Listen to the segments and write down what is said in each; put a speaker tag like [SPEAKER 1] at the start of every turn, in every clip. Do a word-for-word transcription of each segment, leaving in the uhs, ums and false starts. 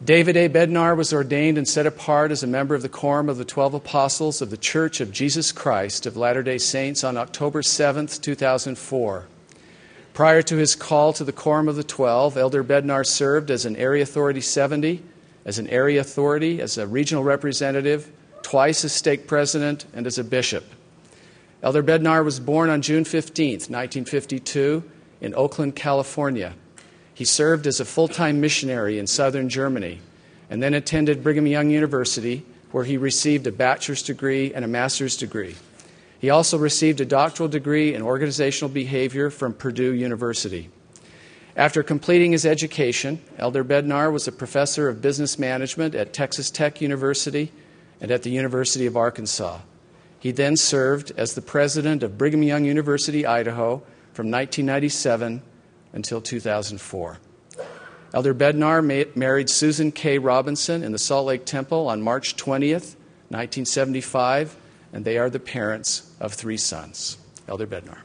[SPEAKER 1] David A. Bednar was ordained and set apart as a member of the Quorum of the Twelve Apostles of the Church of Jesus Christ of Latter-day Saints on October seventh, two thousand four. Prior to his call to the Quorum of the Twelve, Elder Bednar served as an Area Authority seventy, as an Area Authority, as a regional representative, twice as stake president, and as a bishop. Elder Bednar was born on June fifteenth, nineteen fifty-two, in Oakland, California. He served as a full-time missionary in southern Germany and then attended Brigham Young University, where he received a bachelor's degree and a master's degree. He also received a doctoral degree in organizational behavior from Purdue University. After completing his education, Elder Bednar was a professor of business management at Texas Tech University and at the University of Arkansas. He then served as the president of Brigham Young University, Idaho, from nineteen ninety-seven until two thousand four. Elder Bednar ma- married Susan K. Robinson in the Salt Lake Temple on March twentieth, nineteen seventy-five, and they are the parents of three sons. Elder Bednar.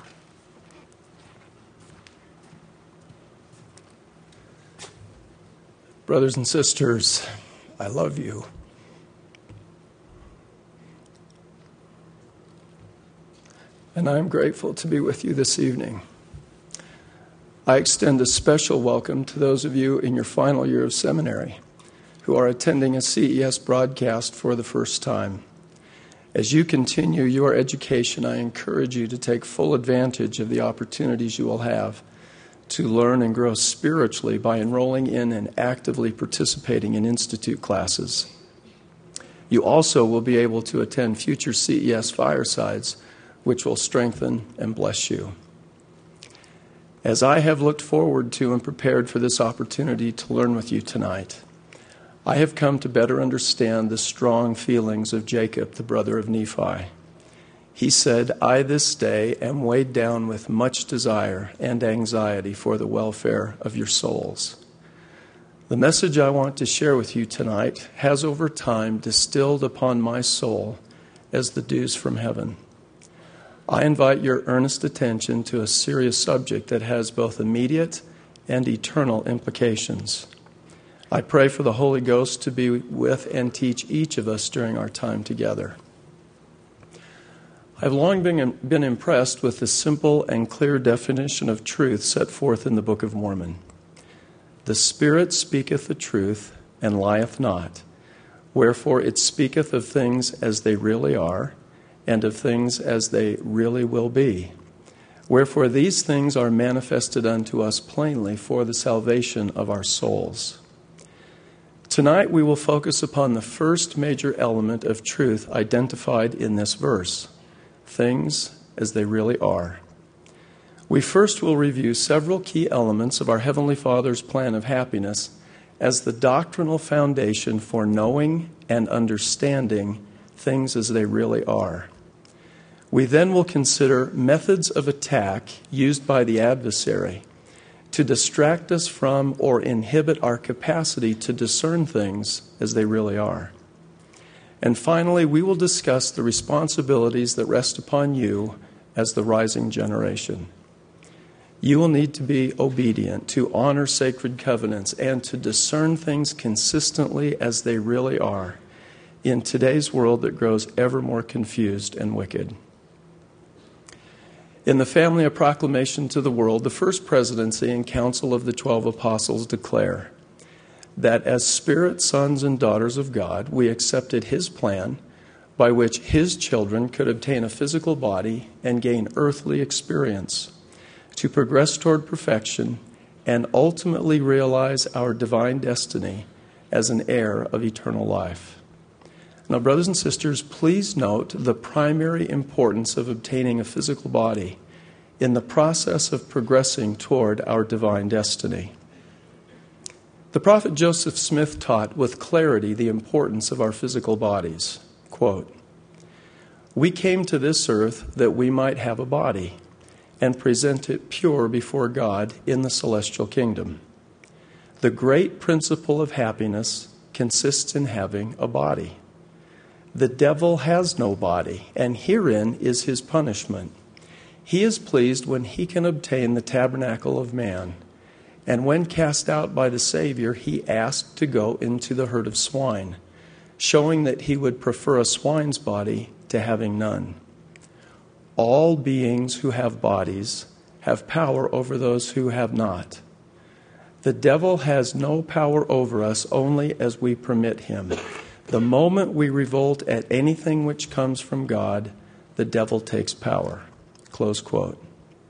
[SPEAKER 2] Brothers and sisters, I love you. And I am grateful to be with you this evening. I extend a special welcome to those of you in your final year of seminary who are attending a C E S broadcast for the first time. As you continue your education, I encourage you to take full advantage of the opportunities you will have to learn and grow spiritually by enrolling in and actively participating in institute classes. You also will be able to attend future C E S firesides, which will strengthen and bless you. As I have looked forward to and prepared for this opportunity to learn with you tonight, I have come to better understand the strong feelings of Jacob, the brother of Nephi. He said, I this day am weighed down with much desire and anxiety for the welfare of your souls. The message I want to share with you tonight has over time distilled upon my soul as the dews from heaven. I invite your earnest attention to a serious subject that has both immediate and eternal implications. I pray for the Holy Ghost to be with and teach each of us during our time together. I've long been, been impressed with the simple and clear definition of truth set forth in the Book of Mormon. The Spirit speaketh the truth and lieth not, wherefore it speaketh of things as they really are, and of things as they really will be. Wherefore these things are manifested unto us plainly for the salvation of our souls. Tonight we will focus upon the first major element of truth identified in this verse, things as they really are. We first will review several key elements of our Heavenly Father's plan of happiness as the doctrinal foundation for knowing and understanding things as they really are. We then will consider methods of attack used by the adversary to distract us from or inhibit our capacity to discern things as they really are. And finally, we will discuss the responsibilities that rest upon you as the rising generation. You will need to be obedient, to honor sacred covenants, and to discern things consistently as they really are in today's world that grows ever more confused and wicked. In the family of proclamation to the world, the First Presidency and Council of the Twelve Apostles declare that as spirit sons and daughters of God, we accepted His plan by which His children could obtain a physical body and gain earthly experience to progress toward perfection and ultimately realize our divine destiny as an heir of eternal life. Now, brothers and sisters, please note the primary importance of obtaining a physical body in the process of progressing toward our divine destiny. The prophet Joseph Smith taught with clarity the importance of our physical bodies. Quote, "We came to this earth that we might have a body and present it pure before God in the celestial kingdom. The great principle of happiness consists in having a body. The devil has no body, and herein is his punishment. He is pleased when he can obtain the tabernacle of man, And when cast out by the Savior, he asked to go into the herd of swine, showing that he would prefer a swine's body to having none. All beings who have bodies have power over those who have not. The devil has no power over us only as we permit him. The moment we revolt at anything which comes from God, the devil takes power. Close quote.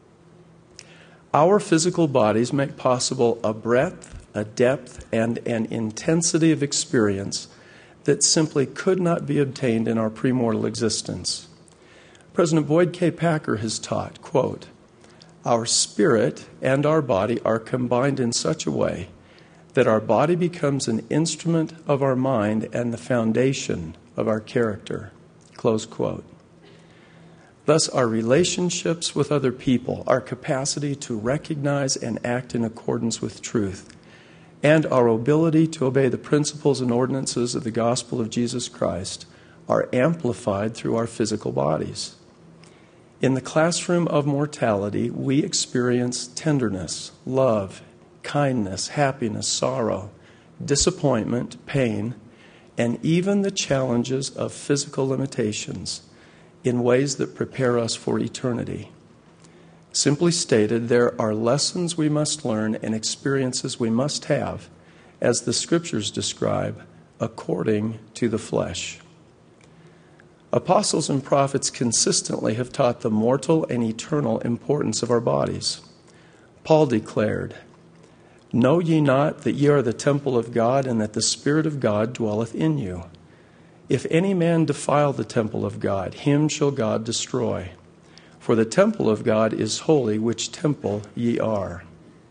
[SPEAKER 2] Our physical bodies make possible a breadth, a depth, and an intensity of experience that simply could not be obtained in our premortal existence. President Boyd K. Packer has taught, quote, "Our spirit and our body are combined in such a way that our body becomes an instrument of our mind and the foundation of our character." Close quote. Thus, our relationships with other people, our capacity to recognize and act in accordance with truth, and our ability to obey the principles and ordinances of the gospel of Jesus Christ are amplified through our physical bodies. In the classroom of mortality, we experience tenderness, love, kindness, happiness, sorrow, disappointment, pain, and even the challenges of physical limitations in ways that prepare us for eternity. Simply stated, there are lessons we must learn and experiences we must have, as the Scriptures describe, according to the flesh. Apostles and prophets consistently have taught the mortal and eternal importance of our bodies. Paul declared, "Know ye not that ye are the temple of God, and that the Spirit of God dwelleth in you? If any man defile the temple of God, him shall God destroy. For the temple of God is holy, which temple ye are."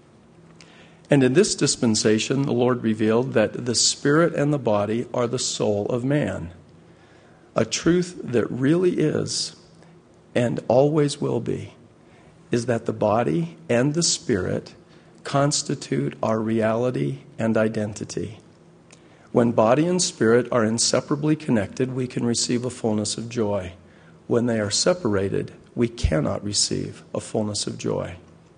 [SPEAKER 2] And in this dispensation, the Lord revealed that the spirit and the body are the soul of man. A truth that really is, and always will be, is that the body and the spirit constitute our reality and identity. When body and spirit are inseparably connected, we can receive a fullness of joy. When they are separated, we cannot receive a fullness of joy.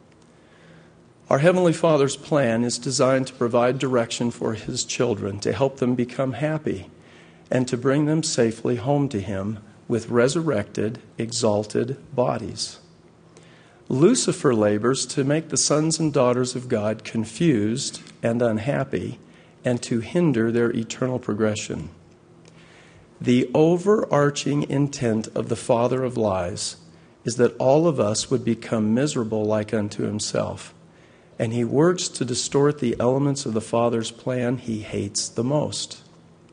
[SPEAKER 2] Our Heavenly Father's plan is designed to provide direction for His children, to help them become happy, and to bring them safely home to Him with resurrected, exalted bodies. Lucifer labors to make the sons and daughters of God confused and unhappy, and to hinder their eternal progression. The overarching intent of the father of lies is that all of us would become miserable like unto himself, and he works to distort the elements of the Father's plan he hates the most.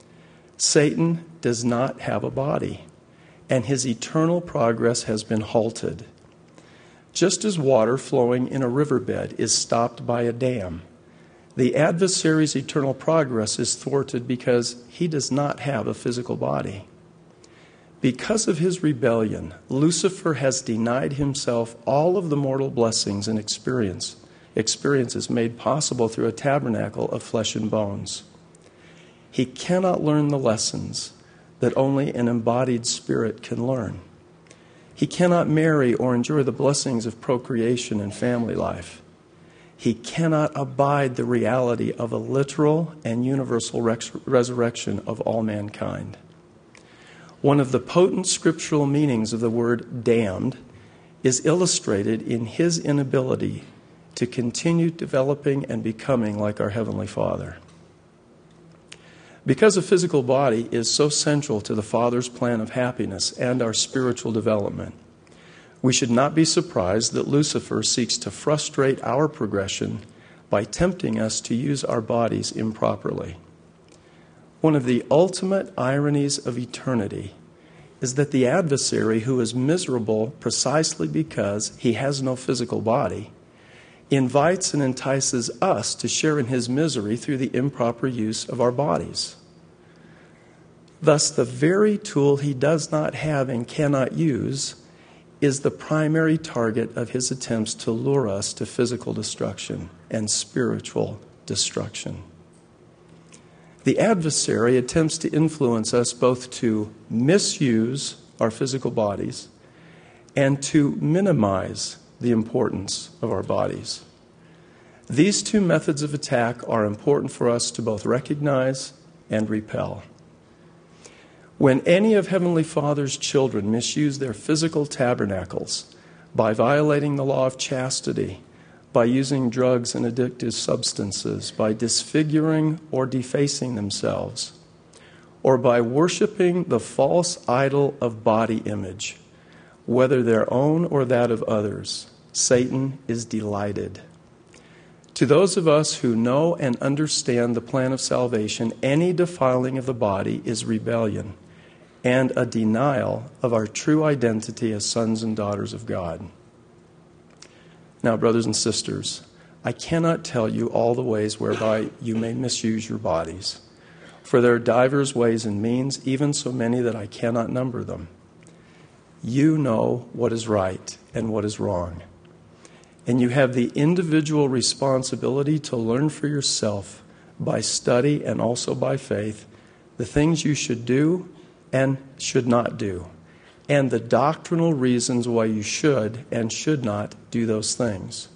[SPEAKER 2] Satan does not have a body, and his eternal progress has been halted. Just as water flowing in a riverbed is stopped by a dam, the adversary's eternal progress is thwarted because he does not have a physical body. Because of his rebellion, Lucifer has denied himself all of the mortal blessings and experience, experiences made possible through a tabernacle of flesh and bones. He cannot learn the lessons that only an embodied spirit can learn. He cannot marry or enjoy the blessings of procreation and family life. He cannot abide the reality of a literal and universal res- resurrection of all mankind. One of the potent scriptural meanings of the word damned is illustrated in his inability to continue developing and becoming like our Heavenly Father. Because a physical body is so central to the Father's plan of happiness and our spiritual development, we should not be surprised that Lucifer seeks to frustrate our progression by tempting us to use our bodies improperly. One of the ultimate ironies of eternity is that the adversary, who is miserable precisely because he has no physical body, invites and entices us to share in his misery through the improper use of our bodies. Thus, the very tool he does not have and cannot use is the primary target of his attempts to lure us to physical destruction and spiritual destruction. The adversary attempts to influence us both to misuse our physical bodies and to minimize the importance of our bodies. These two methods of attack are important for us to both recognize and repel. When any of Heavenly Father's children misuse their physical tabernacles by violating the law of chastity, by using drugs and addictive substances, by disfiguring or defacing themselves, or by worshiping the false idol of body image, whether their own or that of others, Satan is delighted. To those of us who know and understand the plan of salvation, any defiling of the body is rebellion and a denial of our true identity as sons and daughters of God. Now, brothers and sisters, I cannot tell you all the ways whereby you may misuse your bodies, for there are divers ways and means, even so many that I cannot number them. You know what is right and what is wrong. And you have the individual responsibility to learn for yourself by study and also by faith the things you should do and should not do, and the doctrinal reasons why you should and should not do those things.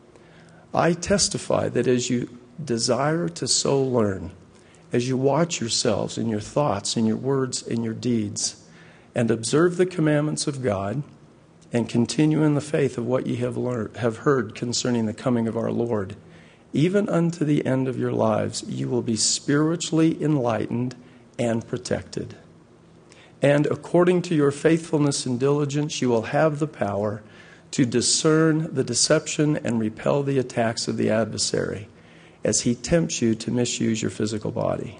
[SPEAKER 2] I testify that as you desire to so learn, as you watch yourselves in your thoughts, in your words, in your deeds, and observe the commandments of God, and continue in the faith of what ye have learned, have heard concerning the coming of our Lord, even unto the end of your lives, you will be spiritually enlightened and protected. And according to your faithfulness and diligence, you will have the power to discern the deception and repel the attacks of the adversary as he tempts you to misuse your physical body.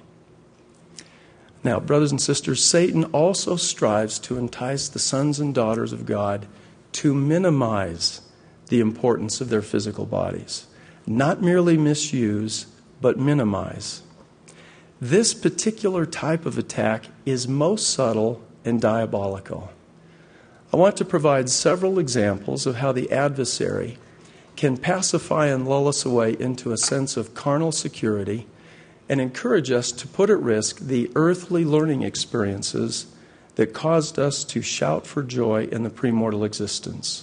[SPEAKER 2] Now, brothers and sisters, Satan also strives to entice the sons and daughters of God to minimize the importance of their physical bodies. Not merely misuse, but minimize. This particular type of attack is most subtle and diabolical. I want to provide several examples of how the adversary can pacify and lull us away into a sense of carnal security and encourage us to put at risk the earthly learning experiences that caused us to shout for joy in the premortal existence.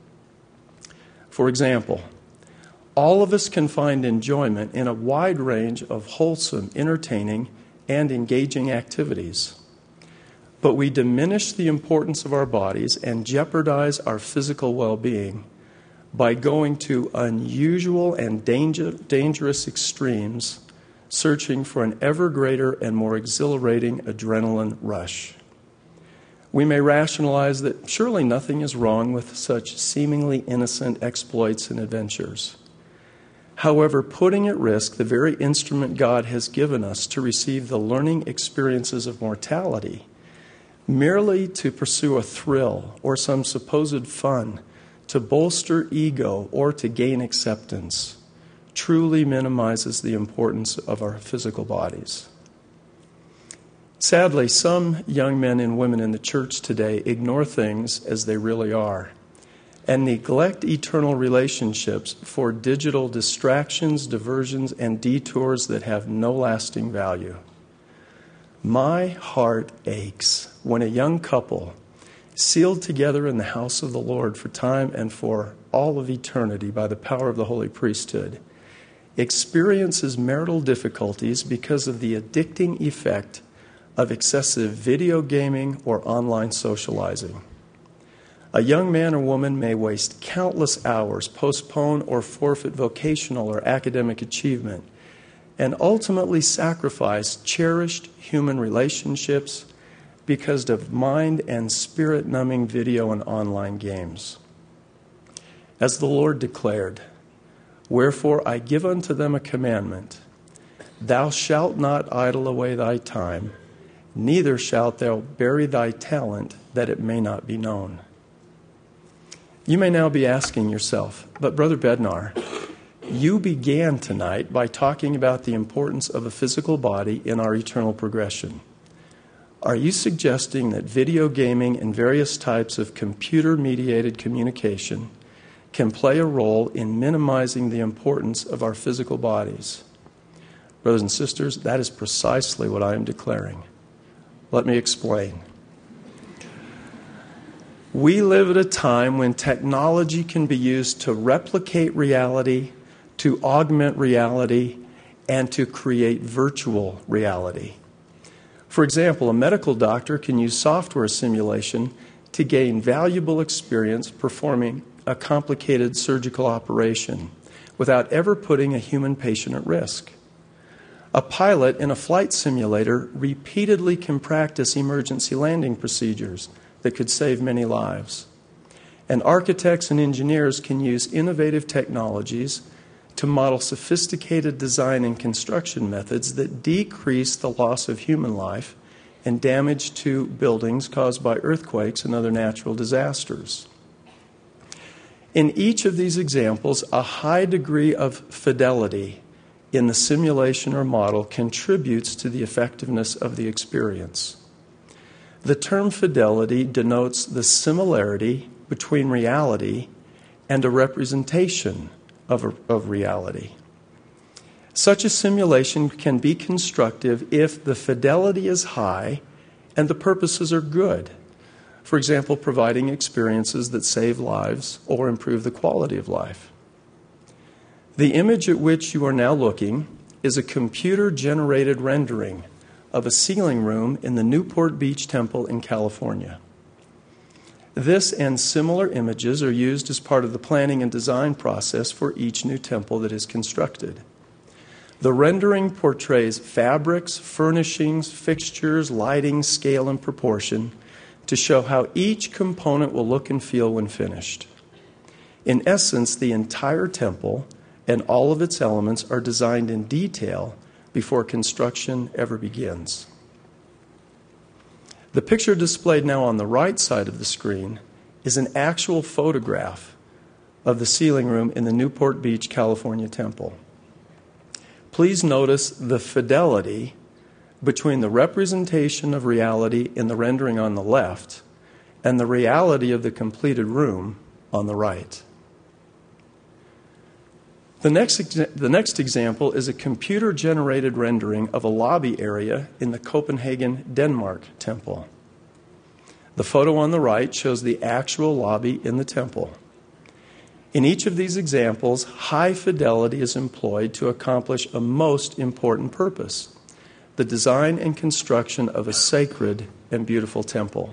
[SPEAKER 2] For example, all of us can find enjoyment in a wide range of wholesome, entertaining, and engaging activities. But we diminish the importance of our bodies and jeopardize our physical well-being by going to unusual and danger, dangerous extremes, searching for an ever greater and more exhilarating adrenaline rush. We may rationalize that surely nothing is wrong with such seemingly innocent exploits and adventures. However, putting at risk the very instrument God has given us to receive the learning experiences of mortality, merely to pursue a thrill or some supposed fun, to bolster ego or to gain acceptance, truly minimizes the importance of our physical bodies. Sadly, some young men and women in the church today ignore things as they really are and neglect eternal relationships for digital distractions, diversions, and detours that have no lasting value. My heart aches when a young couple, sealed together in the house of the Lord for time and for all of eternity by the power of the holy priesthood, experiences marital difficulties because of the addicting effect of excessive video gaming or online socializing. A young man or woman may waste countless hours, postpone or forfeit vocational or academic achievement, and ultimately sacrifice cherished human relationships because of mind and spirit-numbing video and online games. As the Lord declared, "Wherefore I give unto them a commandment, thou shalt not idle away thy time, neither shalt thou bury thy talent, that it may not be known." You may now be asking yourself, but Brother Bednar, you began tonight by talking about the importance of a physical body in our eternal progression. Are you suggesting that video gaming and various types of computer-mediated communication can play a role in minimizing the importance of our physical bodies? Brothers and sisters, that is precisely what I am declaring. Let me explain. We live at a time when technology can be used to replicate reality, to augment reality, and to create virtual reality. For example, a medical doctor can use software simulation to gain valuable experience performing a complicated surgical operation without ever putting a human patient at risk. A pilot in a flight simulator repeatedly can practice emergency landing procedures that could save many lives. And architects and engineers can use innovative technologies to model sophisticated design and construction methods that decrease the loss of human life and damage to buildings caused by earthquakes and other natural disasters. In each of these examples, a high degree of fidelity in the simulation or model contributes to the effectiveness of the experience. The term fidelity denotes the similarity between reality and a representation of, a, of reality. Such a simulation can be constructive if the fidelity is high and the purposes are good. For example, providing experiences that save lives or improve the quality of life. The image at which you are now looking is a computer-generated rendering of a ceiling room in the Newport Beach Temple in California. This and similar images are used as part of the planning and design process for each new temple that is constructed. The rendering portrays fabrics, furnishings, fixtures, lighting, scale, and proportion to show how each component will look and feel when finished. In essence, the entire temple and all of its elements are designed in detail before construction ever begins. The picture displayed now on the right side of the screen is an actual photograph of the ceiling room in the Newport Beach, California temple. Please notice the fidelity between the representation of reality in the rendering on the left and the reality of the completed room on the right. The next, the next example is a computer-generated rendering of a lobby area in the Copenhagen, Denmark temple. The photo on the right shows the actual lobby in the temple. In each of these examples, high fidelity is employed to accomplish a most important purpose: the design and construction of a sacred and beautiful temple.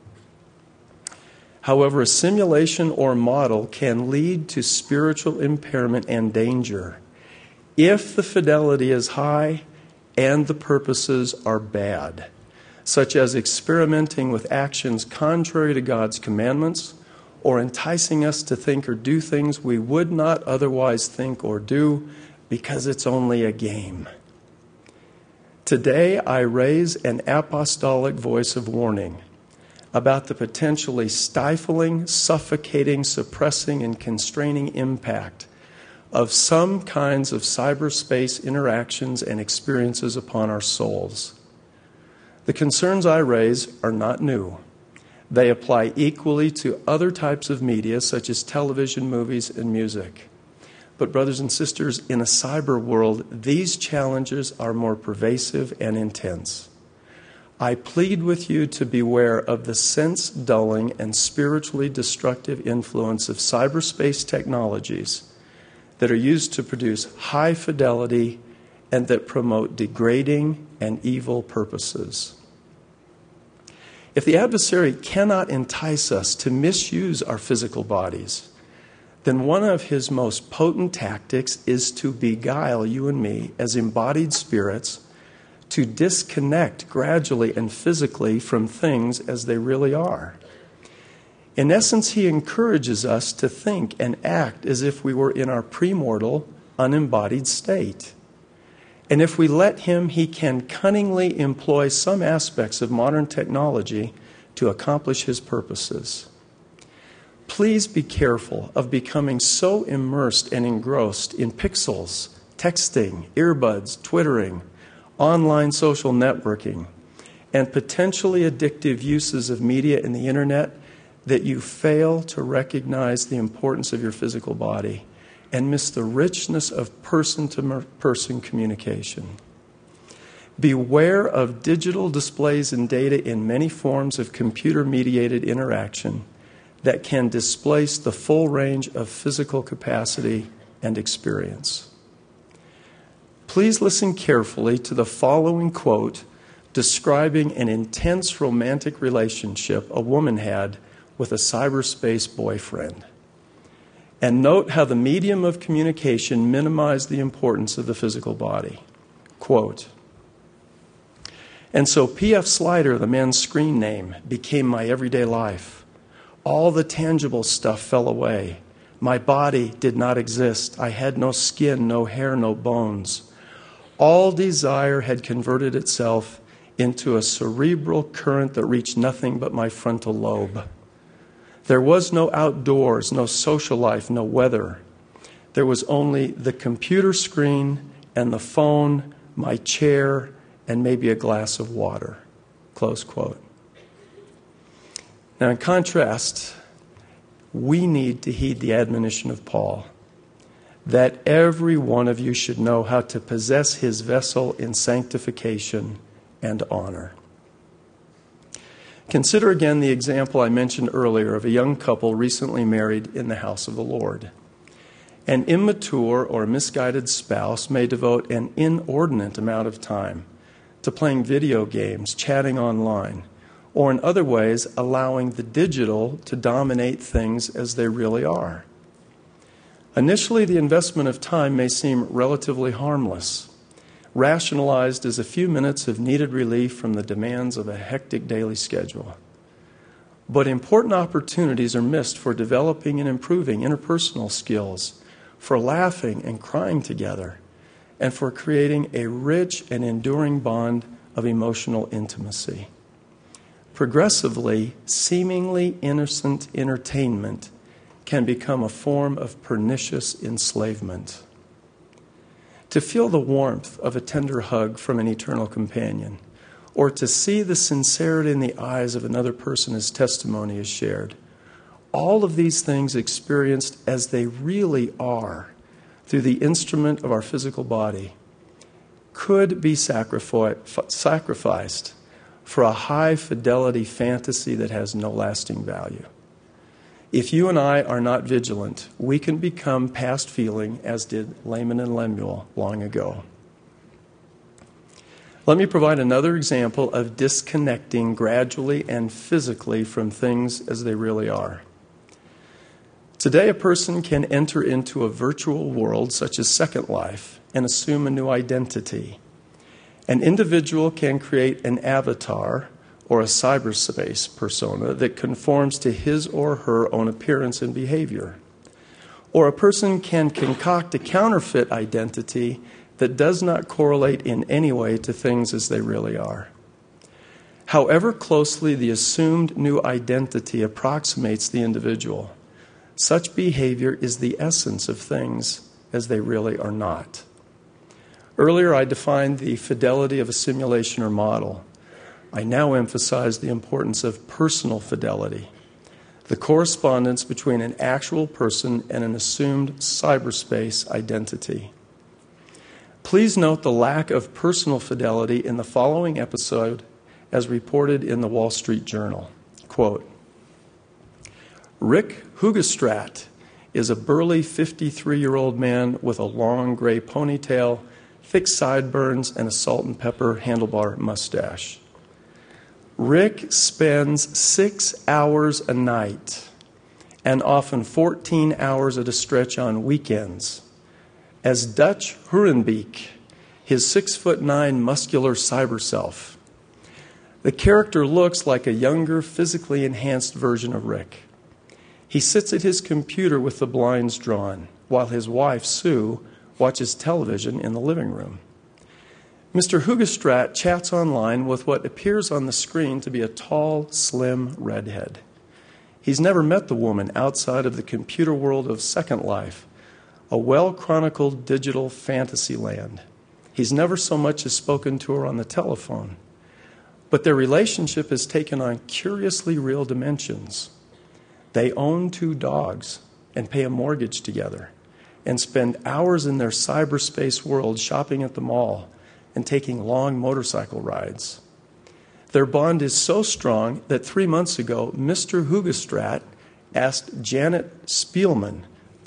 [SPEAKER 2] However, a simulation or model can lead to spiritual impairment and danger if the fidelity is high and the purposes are bad, such as experimenting with actions contrary to God's commandments or enticing us to think or do things we would not otherwise think or do because it's only a game. Today, I raise an apostolic voice of warning about the potentially stifling, suffocating, suppressing, and constraining impact of some kinds of cyberspace interactions and experiences upon our souls. The concerns I raise are not new. They apply equally to other types of media, such as television, movies, and music. But brothers and sisters, in a cyber world, these challenges are more pervasive and intense. I plead with you to beware of the sense-dulling and spiritually destructive influence of cyberspace technologies that are used to produce high fidelity and that promote degrading and evil purposes. If the adversary cannot entice us to misuse our physical bodies, then one of his most potent tactics is to beguile you and me as embodied spirits to disconnect gradually and physically from things as they really are. In essence, he encourages us to think and act as if we were in our premortal, unembodied state. And if we let him, he can cunningly employ some aspects of modern technology to accomplish his purposes. Please be careful of becoming so immersed and engrossed in pixels, texting, earbuds, twittering, online social networking, and potentially addictive uses of media and the internet that you fail to recognize the importance of your physical body and miss the richness of person-to-person communication. Beware of digital displays and data in many forms of computer-mediated interaction that can displace the full range of physical capacity and experience. Please listen carefully to the following quote describing an intense romantic relationship a woman had with a cyberspace boyfriend. And note how the medium of communication minimized the importance of the physical body. Quote, "And so P F Slider, the man's screen name, became my everyday life. All the tangible stuff fell away. My body did not exist. I had no skin, no hair, no bones. All desire had converted itself into a cerebral current that reached nothing but my frontal lobe. There was no outdoors, no social life, no weather. There was only the computer screen and the phone, my chair, and maybe a glass of water." Close quote. Now, in contrast, we need to heed the admonition of Paul that every one of you should know how to possess his vessel in sanctification and honor. Consider again the example I mentioned earlier of a young couple recently married in the house of the Lord. An immature or misguided spouse may devote an inordinate amount of time to playing video games, chatting online, or in other ways allowing the digital to dominate things as they really are. Initially, the investment of time may seem relatively harmless, rationalized as a few minutes of needed relief from the demands of a hectic daily schedule. But important opportunities are missed for developing and improving interpersonal skills, for laughing and crying together, and for creating a rich and enduring bond of emotional intimacy. Progressively, seemingly innocent entertainment can become a form of pernicious enslavement. To feel the warmth of a tender hug from an eternal companion, or to see the sincerity in the eyes of another person as testimony is shared, all of these things experienced as they really are through the instrument of our physical body could be sacrifi- sacrificed for a high-fidelity fantasy that has no lasting value. If you and I are not vigilant, we can become past feeling, as did Laman and Lemuel long ago. Let me provide another example of disconnecting gradually and physically from things as they really are. Today, a person can enter into a virtual world such as Second Life and assume a new identity. An individual can create an avatar or a cyberspace persona that conforms to his or her own appearance and behavior. Or a person can concoct a counterfeit identity that does not correlate in any way to things as they really are. However closely the assumed new identity approximates the individual, such behavior is the essence of things as they really are not. Earlier, I defined the fidelity of a simulation or model. I now emphasize the importance of personal fidelity, the correspondence between an actual person and an assumed cyberspace identity. Please note the lack of personal fidelity in the following episode as reported in the Wall Street Journal. Quote, "Rick Hugestrat is a burly fifty-three-year-old man with a long gray ponytail, thick sideburns, and a salt and pepper handlebar mustache. Rick spends six hours a night and often fourteen hours at a stretch on weekends as Dutch Hurenbeek, his six-foot-nine muscular cyber self. The character looks like a younger, physically enhanced version of Rick. He sits at his computer with the blinds drawn, while his wife, Sue, watches television in the living room. Mister Hugestrat chats online with what appears on the screen to be a tall, slim redhead. He's never met the woman outside of the computer world of Second Life, a well-chronicled digital fantasy land. He's never so much as spoken to her on the telephone. But their relationship has taken on curiously real dimensions. They own two dogs and pay a mortgage together and spend hours in their cyberspace world shopping at the mall and taking long motorcycle rides. Their bond is so strong that three months ago, Mister Hugestrat asked Janet Spielman,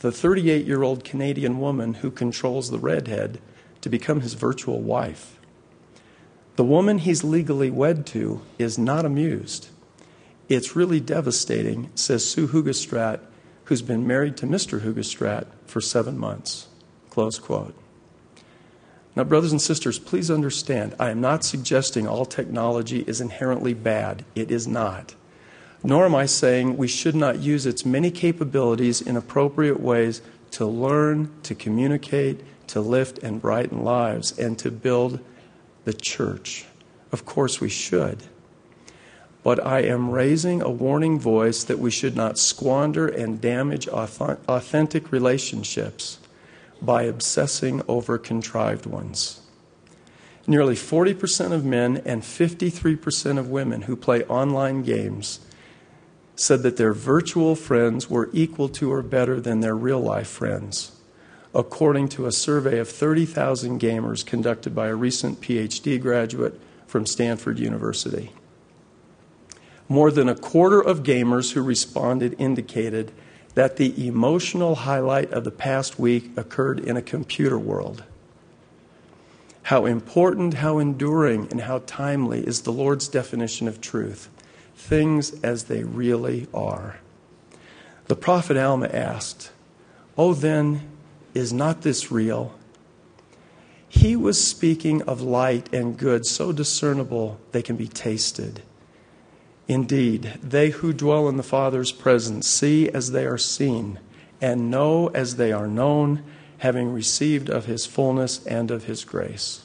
[SPEAKER 2] the thirty-eight-year-old Canadian woman who controls the redhead to become his virtual wife. The woman he's legally wed to is not amused. It's really devastating, says Sue Hugestrat, who's been married to Mister Hugestrat for seven months. Close quote. Now, brothers and sisters, please understand, I am not suggesting all technology is inherently bad. It is not. Nor am I saying we should not use its many capabilities in appropriate ways to learn, to communicate, to lift and brighten lives, and to build the church. Of course we should. But I am raising a warning voice that we should not squander and damage authentic relationships by obsessing over contrived ones. Nearly forty percent of men and fifty-three percent of women who play online games said that their virtual friends were equal to or better than their real-life friends, according to a survey of thirty thousand gamers conducted by a recent P H D graduate from Stanford University. More than a quarter of gamers who responded indicated that the emotional highlight of the past week occurred in a computer world. How important, how enduring, and how timely is the Lord's definition of truth. Things as they really are. The prophet Alma asked, "Oh, then, is not this real?" He was speaking of light and good so discernible they can be tasted. Indeed, they who dwell in the Father's presence see as they are seen, and know as they are known, having received of his fullness and of his grace.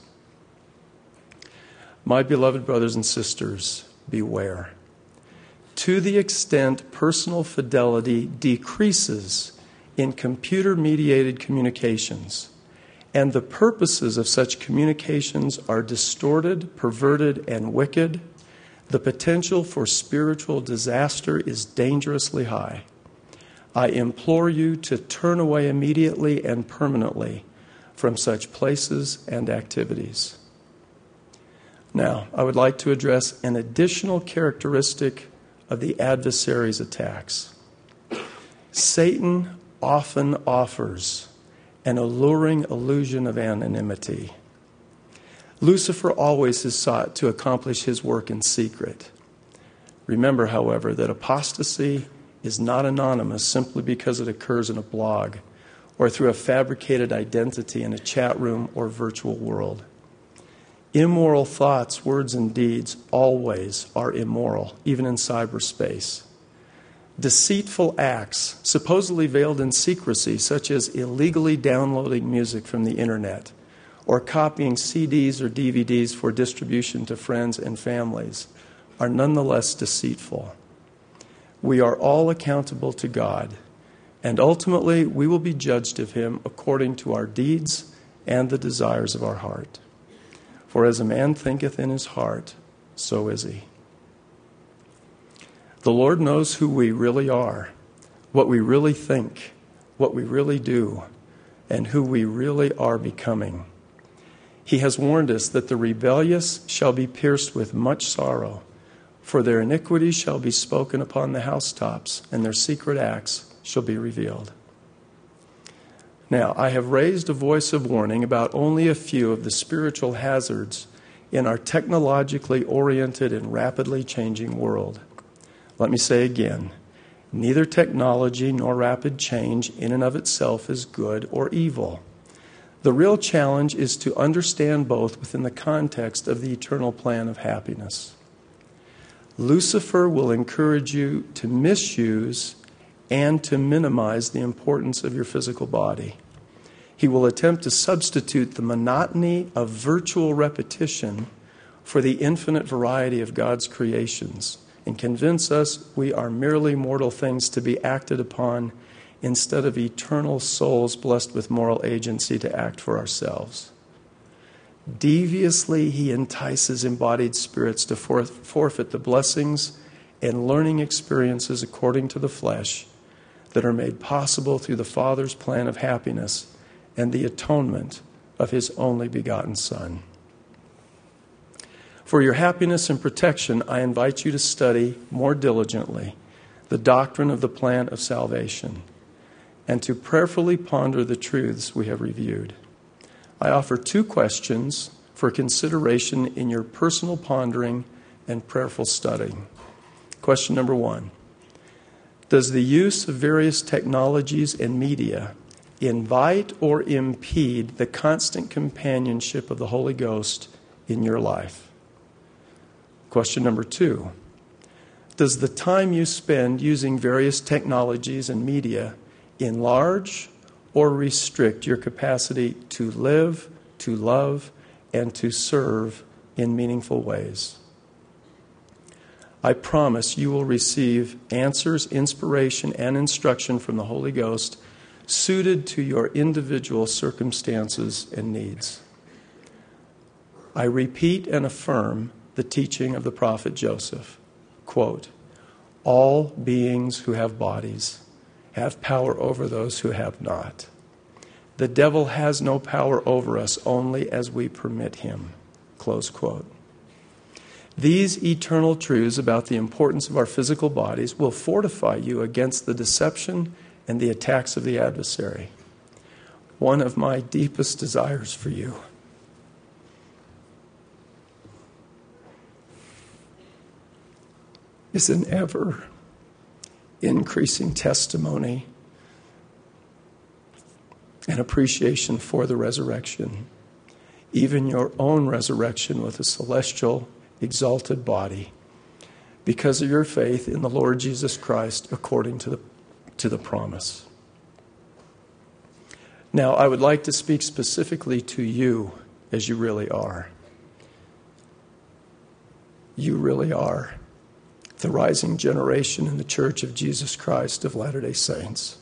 [SPEAKER 2] My beloved brothers and sisters, beware. To the extent personal fidelity decreases in computer-mediated communications, and the purposes of such communications are distorted, perverted, and wicked, the potential for spiritual disaster is dangerously high. I implore you to turn away immediately and permanently from such places and activities. Now, I would like to address an additional characteristic of the adversary's attacks. Satan often offers an alluring illusion of anonymity. Lucifer always has sought to accomplish his work in secret. Remember, however, that apostasy is not anonymous simply because it occurs in a blog or through a fabricated identity in a chat room or virtual world. Immoral thoughts, words, and deeds always are immoral, even in cyberspace. Deceitful acts, supposedly veiled in secrecy, such as illegally downloading music from the internet, or copying C Ds or D V Ds for distribution to friends and families, are nonetheless deceitful. We are all accountable to God, and ultimately we will be judged of him according to our deeds and the desires of our heart. For as a man thinketh in his heart, so is he. The Lord knows who we really are, what we really think, what we really do, and who we really are becoming. He has warned us that the rebellious shall be pierced with much sorrow, for their iniquities shall be spoken upon the housetops, and their secret acts shall be revealed. Now, I have raised a voice of warning about only a few of the spiritual hazards in our technologically oriented and rapidly changing world. Let me say again, neither technology nor rapid change in and of itself is good or evil. The real challenge is to understand both within the context of the eternal plan of happiness. Lucifer will encourage you to misuse and to minimize the importance of your physical body. He will attempt to substitute the monotony of virtual repetition for the infinite variety of God's creations and convince us we are merely mortal things to be acted upon instead of eternal souls blessed with moral agency to act for ourselves. Deviously, he entices embodied spirits to forfeit the blessings and learning experiences according to the flesh that are made possible through the Father's plan of happiness and the atonement of his only begotten Son. For your happiness and protection, I invite you to study more diligently the doctrine of the plan of salvation. and to prayerfully ponder the truths we have reviewed. I offer two questions for consideration in your personal pondering and prayerful studying. Question number one: does the use of various technologies and media invite or impede the constant companionship of the Holy Ghost in your life? Question number two: does the time you spend using various technologies and media enlarge or restrict your capacity to live, to love, and to serve in meaningful ways? I promise you will receive answers, inspiration, and instruction from the Holy Ghost suited to your individual circumstances and needs. I repeat and affirm the teaching of the prophet Joseph. Quote, "All beings who have bodies have power over those who have not. The devil has no power over us only as we permit him." Close quote. These eternal truths about the importance of our physical bodies will fortify you against the deception and the attacks of the adversary. One of my deepest desires for you is an ever increasing testimony and appreciation for the resurrection, even your own resurrection with a celestial, exalted body, because of your faith in the Lord Jesus Christ according to the, to the promise. Now, I would like to speak specifically to you as you really are. You really are the rising generation in the Church of Jesus Christ of Latter-day Saints.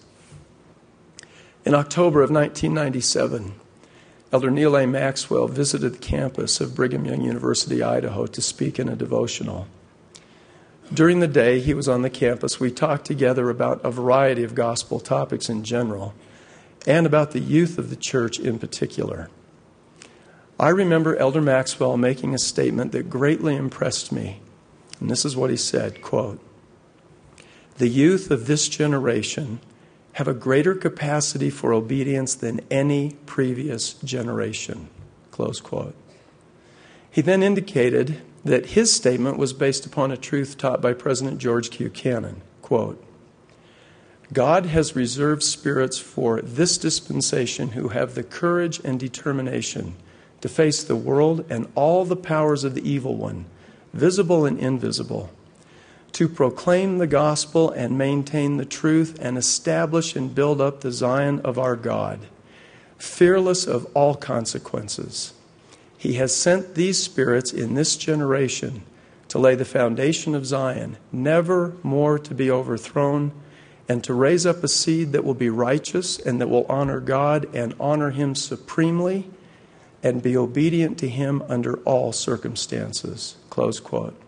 [SPEAKER 2] In October of nineteen ninety-seven, Elder Neal A. Maxwell visited the campus of Brigham Young University, Idaho, to speak in a devotional. During the day he was on the campus, we talked together about a variety of gospel topics in general and about the youth of the church in particular. I remember Elder Maxwell making a statement that greatly impressed me. And this is what he said, quote, "The youth of this generation have a greater capacity for obedience than any previous generation." Close quote. He then indicated that his statement was based upon a truth taught by President George Q. Cannon. Quote, "God has reserved spirits for this dispensation who have the courage and determination to face the world and all the powers of the evil one, visible and invisible, to proclaim the gospel and maintain the truth and establish and build up the Zion of our God, fearless of all consequences. He has sent these spirits in this generation to lay the foundation of Zion, never more to be overthrown, and to raise up a seed that will be righteous and that will honor God and honor Him supremely and be obedient to Him under all circumstances." Close quote.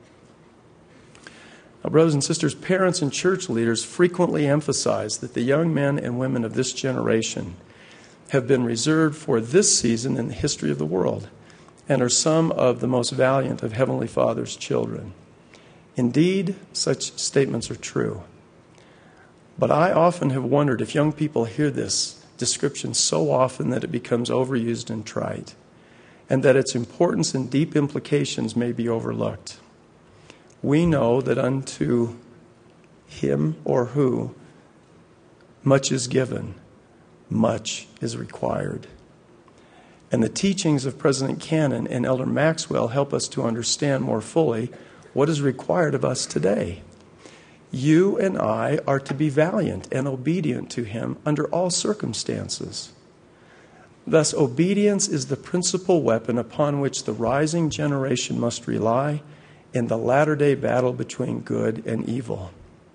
[SPEAKER 2] Now, brothers and sisters, parents and church leaders frequently emphasize that the young men and women of this generation have been reserved for this season in the history of the world and are some of the most valiant of Heavenly Father's children. Indeed, such statements are true. But I often have wondered if young people hear this description so often that it becomes overused and trite, and that its importance and deep implications may be overlooked. We know that unto him or who much is given, much is required. And the teachings of President Cannon and Elder Maxwell help us to understand more fully what is required of us today. You and I are to be valiant and obedient to Him under all circumstances. Thus, obedience is the principal weapon upon which the rising generation must rely in the latter-day battle between good and evil.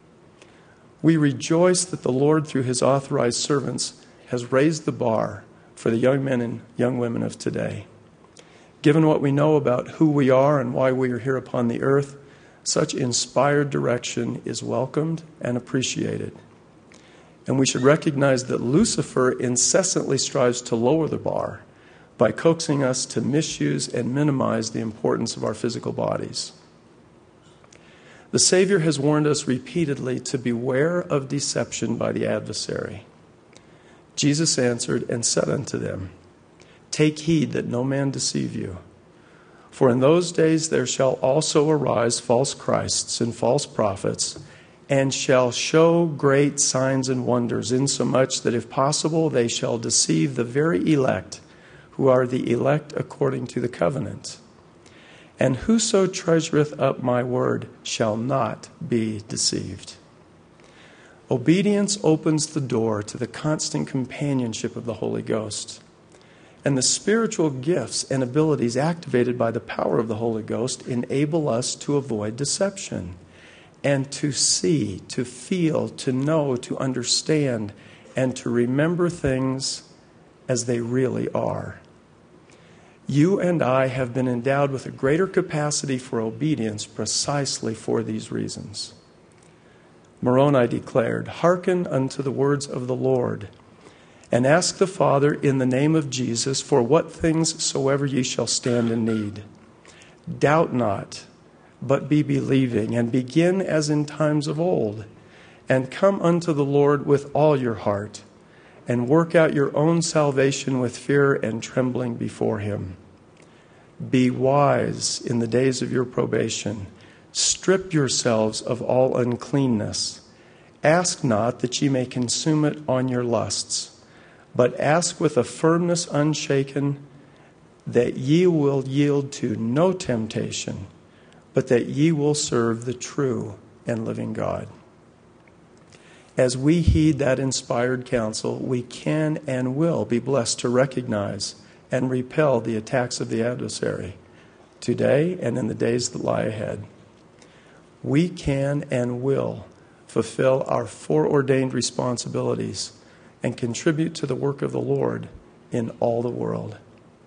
[SPEAKER 2] We rejoice that the Lord, through His authorized servants, has raised the bar for the young men and young women of today. Given what we know about who we are and why we are here upon the earth, such inspired direction is welcomed and appreciated. And we should recognize that Lucifer incessantly strives to lower the bar by coaxing us to misuse and minimize the importance of our physical bodies. The Savior has warned us repeatedly to beware of deception by the adversary. Jesus answered and said unto them, Take heed that no man deceive you. For in those days there shall also arise false Christs and false prophets, and shall show great signs and wonders, insomuch that if possible they shall deceive the very elect, who are the elect according to the covenant. And whoso treasureth up my word shall not be deceived. Obedience opens the door to the constant companionship of the Holy Ghost. And the spiritual gifts and abilities activated by the power of the Holy Ghost enable us to avoid deception and to see, to feel, to know, to understand, and to remember things as they really are. You and I have been endowed with a greater capacity for obedience precisely for these reasons. Moroni declared, Hearken unto the words of the Lord, and ask the Father in the name of Jesus for what things soever ye shall stand in need. Doubt not, but be believing, and begin as in times of old, and come unto the Lord with all your heart, and work out your own salvation with fear and trembling before him. Be wise in the days of your probation. Strip yourselves of all uncleanness. Ask not that ye may consume it on your lusts, but ask with a firmness unshaken, that ye will yield to no temptation, but that ye will serve the true and living God. As we heed that inspired counsel, we can and will be blessed to recognize and repel the attacks of the adversary today and in the days that lie ahead. We can and will fulfill our foreordained responsibilities and contribute to the work of the Lord in all the world.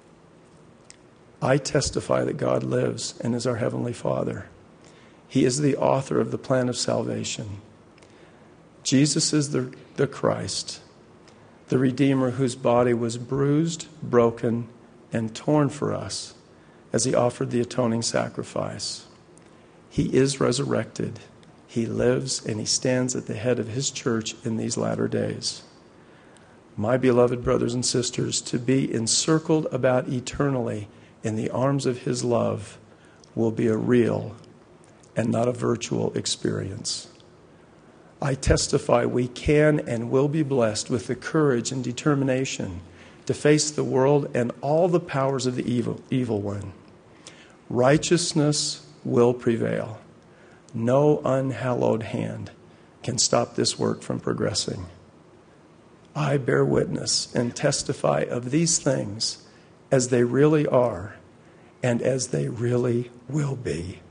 [SPEAKER 2] I testify that God lives and is our Heavenly Father. He is the author of the plan of salvation. Jesus is the, the Christ, the Redeemer whose body was bruised, broken, and torn for us as he offered the atoning sacrifice. He is resurrected. He lives and he stands at the head of his church in these latter days. My beloved brothers and sisters, to be encircled about eternally in the arms of his love will be a real and not a virtual experience. I testify we can and will be blessed with the courage and determination to face the world and all the powers of the evil, evil one. Righteousness will prevail. No unhallowed hand can stop this work from progressing. I bear witness and testify of these things as they really are and as they really will be.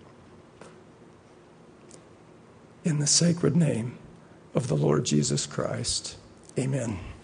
[SPEAKER 2] In the sacred name of the Lord Jesus Christ, amen.